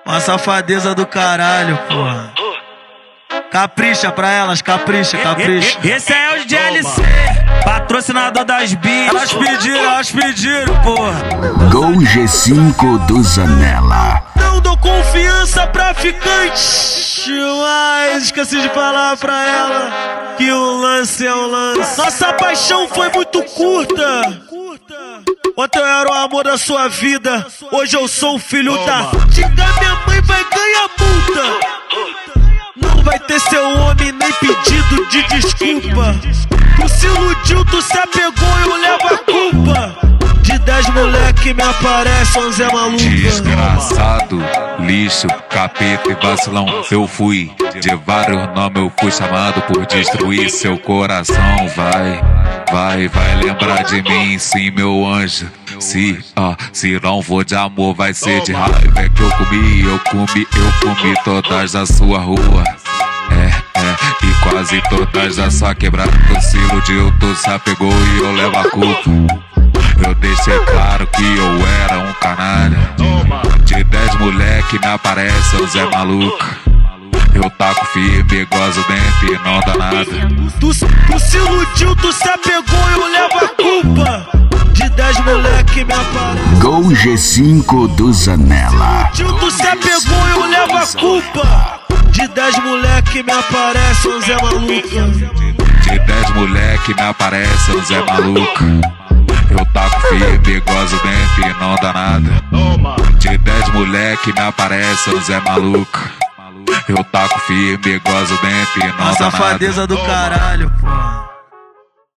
Uma safadeza do caralho, porra. Capricha pra elas, capricha, capricha. Esse é o DLC, patrocinador das bichas. Elas pediram, porra. Gol G5 do Zanella. Não dou confiança pra ficante, mas esqueci de falar pra ela que o lance é o lance. Nossa paixão foi muito curta. Ontem eu era o amor da sua vida, hoje eu sou o filho da... Diga minha mãe vai ganhar multa. Não vai ter seu homem nem pedido de desculpa. Tu se iludiu, tu se apegou, eu levo a culpa. De 10 moleque me aparece 11 é maluca. Desgraçado, lixo, capeta e vacilão. Eu fui de vários nomes, eu fui chamado por destruir seu coração. Vai lembrar de mim, sim, meu anjo. Se não for de amor, vai ser de raiva. É que eu comi todas da sua rua. E quase todas da sua quebrada. Tu se iludiu, tu se apegou e eu levo a culpa. Eu deixei claro que eu era um canalha. De 10 moleque me aparece o Zé Maluca. Eu taco firme, gozo dentro e não dá nada. Tu se iludiu, tu se apegou, eu levo a culpa. De 10 moleque me aparece. Gol G5 do Zanella. Tu se apegou, eu levo a culpa. De 10 moleque me aparece 11 é maluca. De 10 moleque me aparece o Zé Maluca. Eu taco firme, gozo dentro e não dá nada. De 10 moleque me aparece o Zé Maluca. Eu taco firme, gozo dentro e não dá nada. Uma safadeza do caralho, pô.